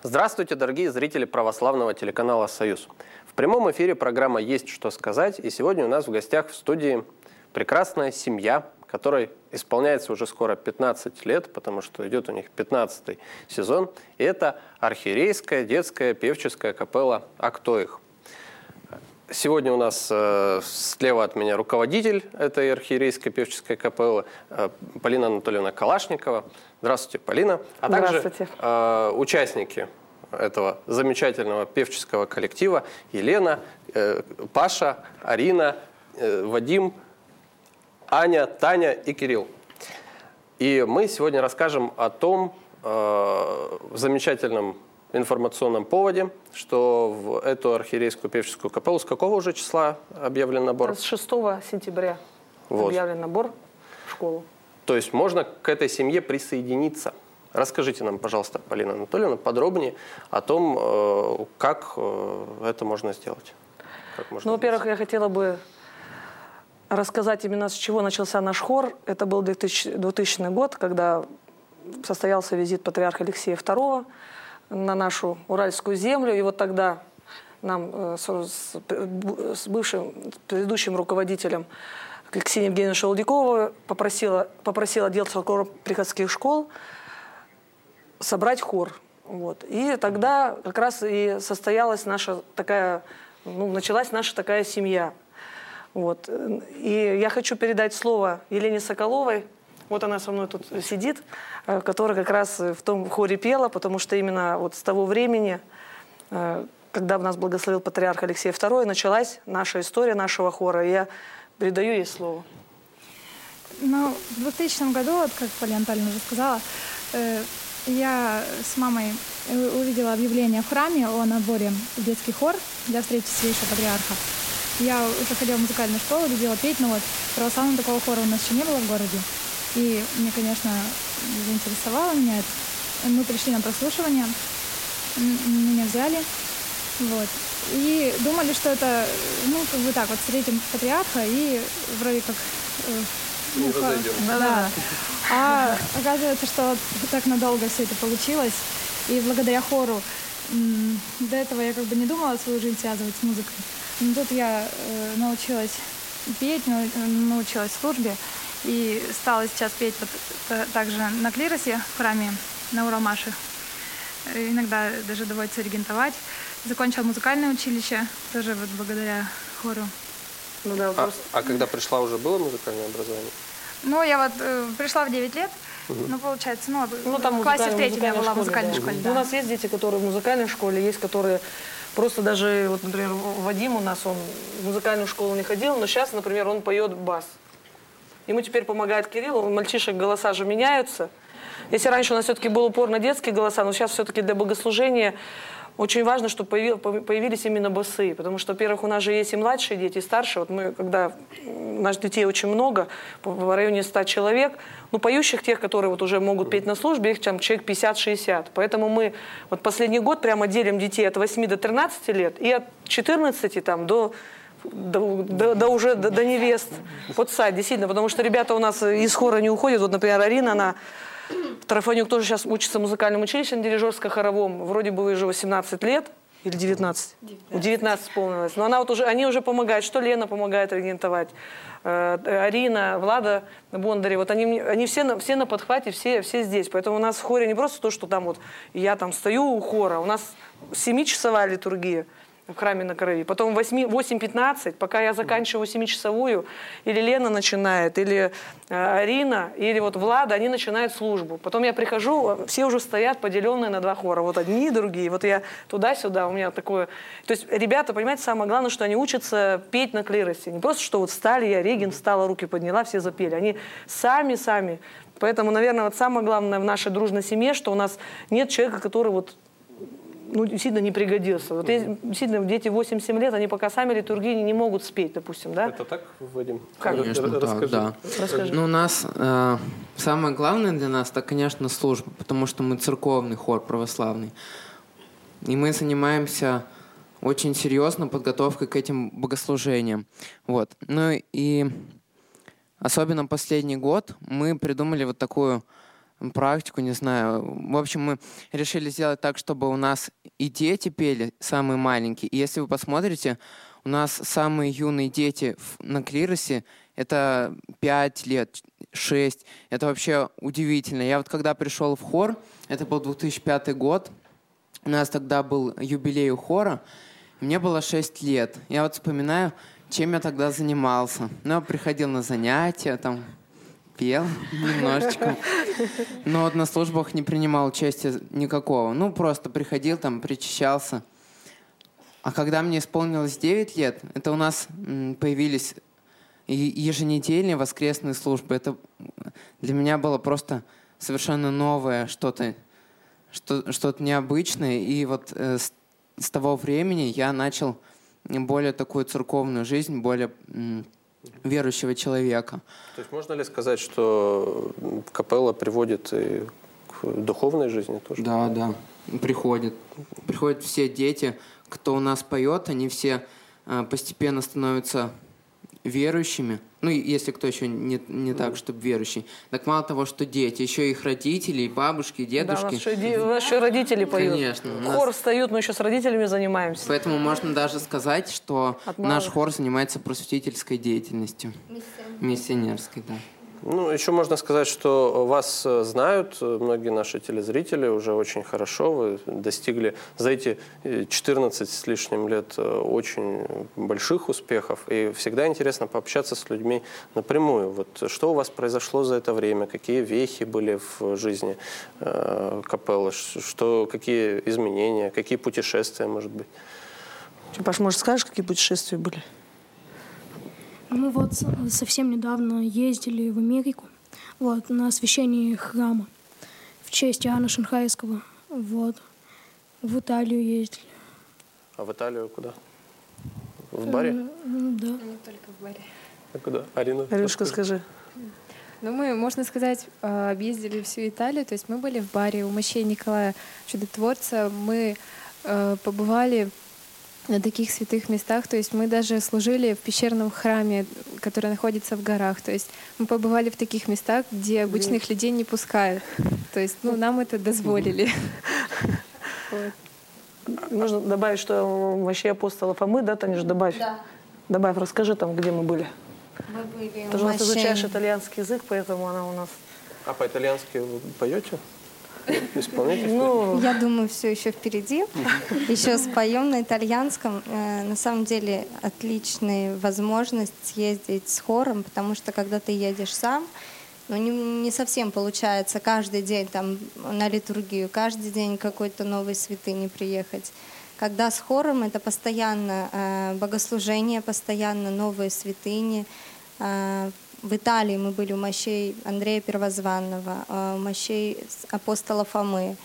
Здравствуйте, дорогие зрители православного телеканала «Союз». В прямом эфире программа «Есть что сказать», и сегодня у нас в гостях в студии прекрасная семья, которой исполняется уже скоро 15 лет, потому что идет у них 15-й сезон, и это архиерейская детская певческая капелла «А кто их?». Сегодня у нас слева от меня руководитель этой архиерейской певческой капеллы Полина Анатольевна Калашникова. Здравствуйте, Полина. А также участники этого замечательного певческого коллектива Елена, Паша, Арина, Вадим, Аня, Таня и Кирилл. И мы сегодня расскажем о том замечательном информационном поводе, что в эту архиерейскую певческую капеллу с какого уже числа объявлен набор? С 6 сентября объявлен набор в школу. То есть можно к этой семье присоединиться. Расскажите нам, пожалуйста, Полина Анатольевна, подробнее о том, как это можно сделать. Во-первых, я хотела бы рассказать именно, с чего начался наш хор. Это был 2000 год, когда состоялся визит патриарха Алексея II на нашу Уральскую землю. И вот тогда нам с бывшим предыдущим руководителем Ксенией Евгеньевной Шелудяковой попросила отдел церковно-приходских школ собрать хор. Вот. И тогда как раз и состоялась наша такая, началась наша такая семья. Вот. И я хочу передать слово Елене Соколовой. Вот она со мной тут сидит, которая как раз в том хоре пела, потому что именно вот с того времени, когда нас благословил патриарх Алексей II, началась наша история нашего хора. И я передаю ей слово. В 2000 году, вот как Полина Анатольевна уже сказала, я с мамой увидела объявление в храме о наборе в детский хор для встречи Святейшего Патриарха. Я уже ходила в музыкальную школу, любила петь, но вот православного такого хора у нас еще не было в городе. И мне, конечно, заинтересовало меня это. Мы пришли на прослушивание, меня взяли, вот. И думали, что это, как бы так вот, встретим патриарха и вроде как... Да. А оказывается, что вот так надолго все это получилось. И благодаря хору до этого я как бы не думала свою жизнь связывать с музыкой. Но тут я научилась петь, научилась в службе. И стала сейчас петь также на клиросе в храме на Уралмаше. Иногда даже доводится регентовать. Закончила музыкальное училище, тоже вот благодаря хору. А когда пришла, уже было музыкальное образование? Я вот пришла в 9 лет, получается, там в классе в 3 я была в музыкальной школе. Да. У нас есть дети, которые в музыкальной школе, есть, которые просто даже, вот, например, Вадим у нас, он в музыкальную школу не ходил, но сейчас, например, он поет бас. Ему теперь помогает Кирилл, у мальчишек голоса же меняются. Если раньше у нас все-таки был упор на детские голоса, но сейчас все-таки для богослужения очень важно, чтобы появились именно басы. Потому что, во-первых, у нас же есть и младшие дети, и старшие. Вот мы, когда у нас детей очень много, в районе 100 человек, поющих тех, которые вот уже могут петь на службе, их там человек 50-60. Поэтому мы вот последний год прямо делим детей от 8 до 13 лет и от 14 там, до невест. Вот сад, действительно, потому что ребята у нас из хора не уходят. Вот, например, Арина, она в Тарафонюк тоже сейчас учится в музыкальном училище на дирижерско-хоровом. Вроде бы уже 18 лет. Или 19? 19 исполнилось. Но она вот они уже помогают. Что Лена помогает регентовать. Арина, Влада Бондари. Вот они все на подхвате, все здесь. Поэтому у нас в хоре не просто то, что там вот я там стою у хора. У нас 7-часовая литургия в храме на Крови. Потом 8:15, пока я заканчиваю 7-часовую, или Лена начинает, или Арина, или вот Влада, они начинают службу. Потом я прихожу, все уже стоят поделенные на 2 хора. Вот одни и другие. Вот я туда-сюда, у меня такое... То есть ребята, понимаете, самое главное, что они учатся петь на клиросе. Не просто, что вот встали, я регент, встала, руки подняла, все запели. Они сами. Поэтому, наверное, вот самое главное в нашей дружной семье, что у нас нет человека, который вот действительно не пригодился. Вот действительно, дети 8-7 лет, они пока сами литургии не могут спеть, допустим, да? Это так, Вадим? Конечно, так, да. Расскажи. У нас самое главное для нас, это, конечно, служба, потому что мы церковный хор православный. И мы занимаемся очень серьезно подготовкой к этим богослужениям. Вот. И особенно последний год мы придумали вот такую практику, не знаю. В общем, мы решили сделать так, чтобы у нас и дети пели, самые маленькие. И если вы посмотрите, у нас самые юные дети на клиросе — это 5 лет, 6. Это вообще удивительно. Я вот когда пришел в хор, это был 2005 год, у нас тогда был юбилей у хора, мне было 6 лет. Я вот вспоминаю, чем я тогда занимался. Ну, я приходил на занятия, там, пел немножечко. Но вот на службах не принимал участия никакого. Ну, просто приходил, там, причащался. А когда мне исполнилось 9 лет, это у нас появились еженедельные воскресные службы. Это для меня было просто совершенно новое что-то необычное. И вот с того времени я начал более такую церковную жизнь, более верующего человека. То есть можно ли сказать, что капелла приводит и к духовной жизни тоже? Да, да, приходят. Приходят все дети, кто у нас поет, они все постепенно становятся верующими. Ну, если кто еще не так, чтобы верующий. Так мало того, что дети, еще и их родители, и бабушки, и дедушки. Да, у нас еще родители поют. Конечно. Хор встают, мы еще с родителями занимаемся. Поэтому можно даже сказать, что наш хор занимается просветительской деятельностью. Миссионерской, да. Ну, еще можно сказать, что вас знают многие наши телезрители уже очень хорошо. Вы достигли за эти 14 с лишним лет очень больших успехов. И всегда интересно пообщаться с людьми напрямую. Вот что у вас произошло за это время? Какие вехи были в жизни капеллы? Какие изменения? Какие путешествия, может быть? Паш, может, скажешь, какие путешествия были? Мы вот совсем недавно ездили в Америку, вот, на освящение храма в честь Иоанна Шанхайского, вот. В Италию ездили. А в Италию куда? В баре? Да. Не только в баре. А куда? Арина? Арюшка, скажи. Ну, мы, можно сказать, объездили всю Италию, то есть мы были в баре у мощей Николая Чудотворца, мы побывали на таких святых местах, то есть мы даже служили в пещерном храме, который находится в горах, то есть мы побывали в таких местах, где обычных людей не пускают, то есть, ну, нам это дозволили. Можно добавить, что вообще апостола Фомы, да, Танюш, добавь? Да. Добавь, расскажи там, где мы были. Мы были Ты же у нас изучаешь итальянский язык, поэтому она у нас... А по-итальянски вы поете? Исполнитель? Ну, я думаю, все еще впереди. Еще споем на итальянском. На самом деле отличная возможность съездить с хором, потому что когда ты едешь сам, ну, не совсем получается каждый день там на литургию, каждый день какой-то новой святыни приехать. Когда с хором, это постоянно богослужение, постоянно новые святыни. В Италии мы были у мощей Андрея Первозванного, у мощей апостола Фомы,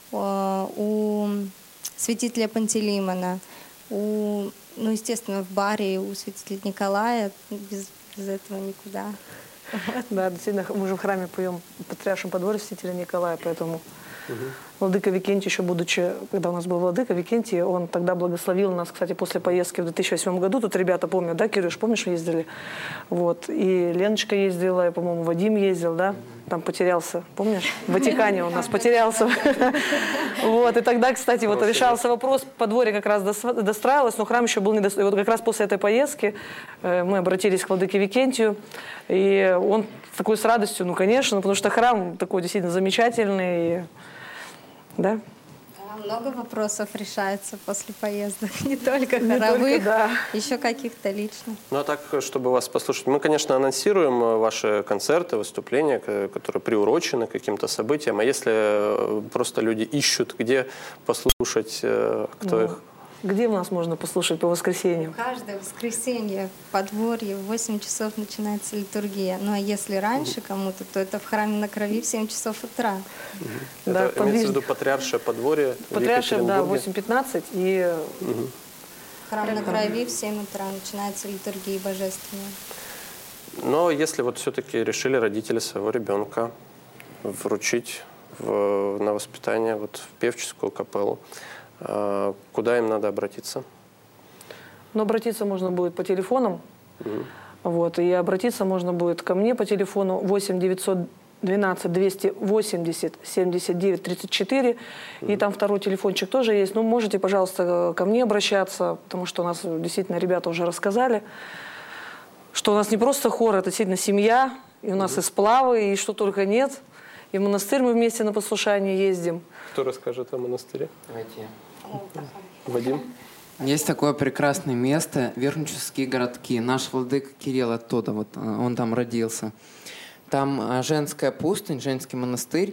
у святителя Пантелеймона, ну, естественно, в баре у святителя Николая. Без этого никуда. Да, действительно, мы же в храме поем в Патриаршем подворье святителя Николая, поэтому владыка Викентий, еще будучи, когда у нас был владыка Викентий, он тогда благословил нас, кстати, после поездки в 2008 году. Тут ребята помнят, да, Кирюш, помнишь, ездили? Вот. И Леночка ездила, и, по-моему, Вадим ездил, да? Там потерялся, помнишь? В Ватикане у нас потерялся. Вот. И тогда, кстати, вот решался вопрос, подворье как раз достраивалось, но храм еще был недостроен. И вот как раз после этой поездки мы обратились к владыке Викентию, и он такой с радостью, ну, конечно, потому что храм такой действительно замечательный, да? Много вопросов решается после поездок, не только хоровых, да. еще каких-то личных. Ну а так, чтобы вас послушать, мы, конечно, анонсируем ваши концерты, выступления, которые приурочены к каким-то событиям. А если просто люди ищут, где послушать, кто их? Где у нас можно послушать по воскресеньям? Каждое воскресенье в подворье в 8 часов начинается литургия. Ну а если раньше кому-то, то это в храме на Крови в 7 часов утра. Да, это имеется в виду Патриаршее подворье в Екатеринбурге? Да, 8:15 и... Храм на Крови в 7 утра начинается литургия божественная. Но если вот все-таки решили родители своего ребенка вручить на воспитание вот в певческую капеллу, куда им надо обратиться? Ну, обратиться можно будет по телефонам. Вот, и обратиться можно будет ко мне по телефону 8 910 12 280 79 34. И там второй телефончик тоже есть. Ну, можете, пожалуйста, ко мне обращаться, потому что у нас действительно ребята уже рассказали, что у нас не просто хор, это действительно семья, и у нас и сплавы, и что только нет. И в монастырь мы вместе на послушание ездим. Кто расскажет о монастыре? Давайте. Вадим? Есть такое прекрасное место, Вернические городки. Наш владыка Кирилл оттуда, вот он там родился. Там женская пустынь, женский монастырь.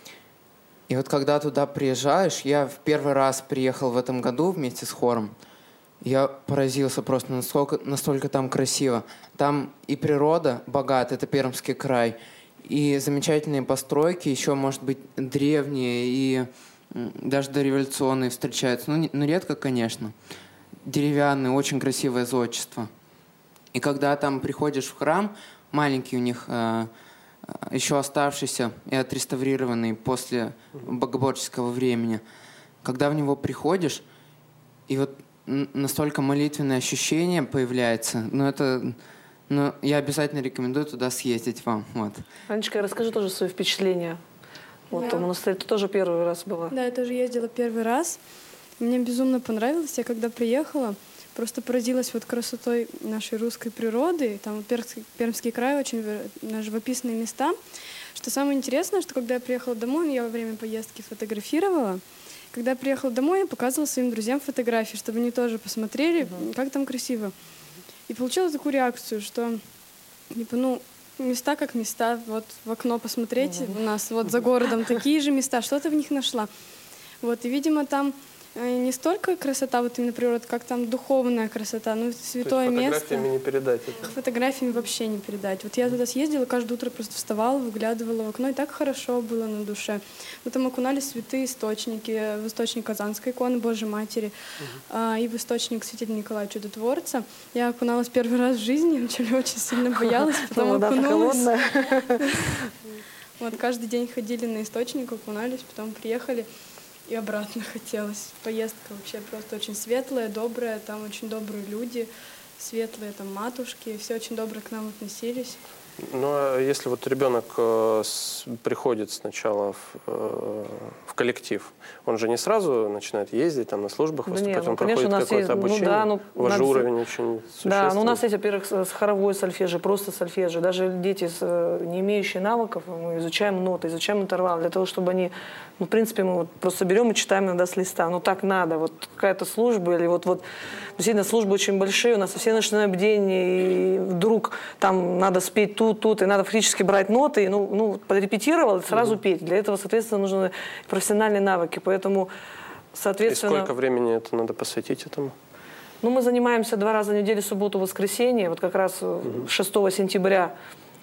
И вот когда туда приезжаешь, я в первый раз приехал в этом году вместе с хором, я поразился просто, настолько там красиво. Там и природа богата, это Пермский край, и замечательные постройки, еще, может быть, древние и даже дореволюционные встречаются. Ну, редко, конечно. Деревянные, очень красивое зодчество. И когда там приходишь в храм, маленький у них, еще оставшийся и отреставрированный после богоборческого времени, когда в него приходишь, и вот настолько молитвенное ощущение появляется, я обязательно рекомендую туда съездить вам. Вот. Анечка, расскажи тоже свои впечатления. Вот да. В монастыре ты тоже первый раз была. Да, я тоже ездила первый раз. Мне безумно понравилось. Я когда приехала, просто поразилась вот красотой нашей русской природы. Там Пермский край, очень живописные места. Что самое интересное, что когда я приехала домой, я во время поездки фотографировала. Когда я приехала домой, я показывала своим друзьям фотографии, чтобы они тоже посмотрели, как там красиво. И получила такую реакцию, что типа, места как места, вот в окно посмотреть, у нас вот за городом такие же места, что ты в них нашла. Вот, и, видимо, там не столько красота, вот именно природа, как там духовная красота, святое место. Фотографиями не передать это? Фотографиями вообще не передать. Вот я туда съездила, каждое утро просто вставала, выглядывала в окно, и так хорошо было на душе. Мы там окунались в святые источники, в источник Казанской иконы Божьей Матери, и в источник святителя Николая Чудотворца. Я окуналась первый раз в жизни, вначале очень сильно боялась, потом окунулась. Вот каждый день ходили на источник, окунались, потом приехали. И обратно хотелось. Поездка вообще просто очень светлая, добрая. Там очень добрые люди, светлые там матушки. Все очень добро к нам относились. Ну, а если вот ребенок приходит сначала в коллектив, он же не сразу начинает ездить там на службах, выступать, он проходит какое-то обучение, ваш уровень очень существенный. Да, у нас есть, во-первых, хоровой сольфеджио, просто сольфеджио. Даже дети, не имеющие навыков, мы изучаем ноты, изучаем интервалы, для того, чтобы они, в принципе, мы просто берем и читаем иногда с листа. Так надо, вот какая-то служба, или вот действительно службы очень большие, у нас все ночные бдения, и вдруг там надо спеть тут, и надо фактически брать ноты, подрепетировал, и сразу петь. Для этого, соответственно, нужны профессиональные навыки, поэтому, соответственно... И сколько времени это надо посвятить этому? Мы занимаемся 2 раза в неделю, субботу, воскресенье. Вот как раз 6 сентября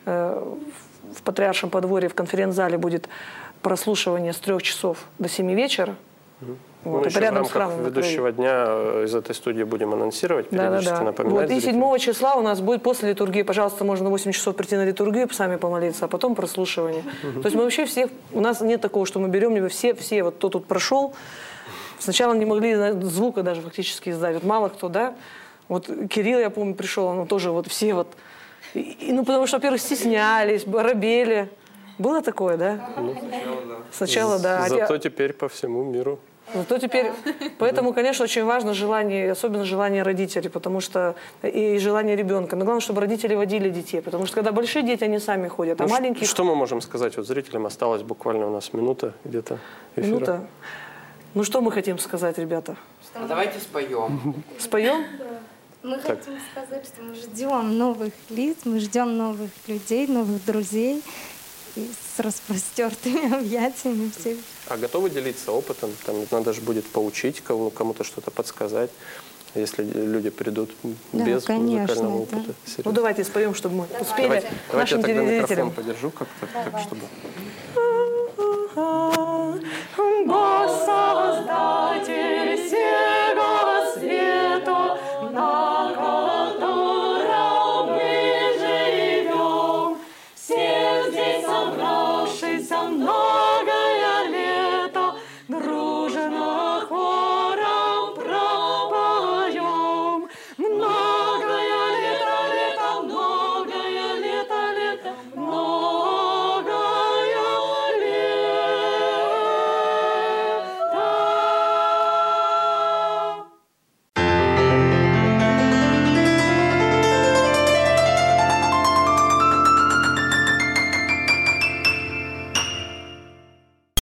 в Патриаршем подворье в конференц-зале будет прослушивание с 3 часов до 7 вечера. Вот, еще рядом в рамках ведущего дня из этой студии будем анонсировать, периодически напоминать. И 7 числа у нас будет после литургии, пожалуйста, можно на 8 часов прийти на литургию, сами помолиться, а потом прослушивание. То есть мы вообще всех, у нас нет такого, что мы берем, все, вот кто тут прошел, сначала не могли звука даже фактически издать, вот мало кто, да. Вот Кирилл, я помню, пришел, он тоже все потому что, во-первых, стеснялись, робели. Было такое, да? Сначала, да. Зато теперь по всему миру. Поэтому, конечно, очень важно желание, особенно желание родителей, потому что и желание ребенка. Но главное, чтобы родители водили детей, потому что когда большие дети, они сами ходят, а маленькие... Что мы можем сказать? Вот зрителям осталось буквально у нас минута где-то эфира. Минута. Что мы хотим сказать, ребята? Давайте споем. Споем? Мы хотим сказать, что мы ждем новых лиц, мы ждем новых людей, новых друзей. И с распростертыми объятиями всех. А готовы делиться опытом? Там надо же будет поучить кому-то что-то подсказать, если люди придут без музыкального опыта. Давайте споем, чтобы мы успели нашим телезрителям. Давайте я тогда микрофон подержу как-то, так, чтобы...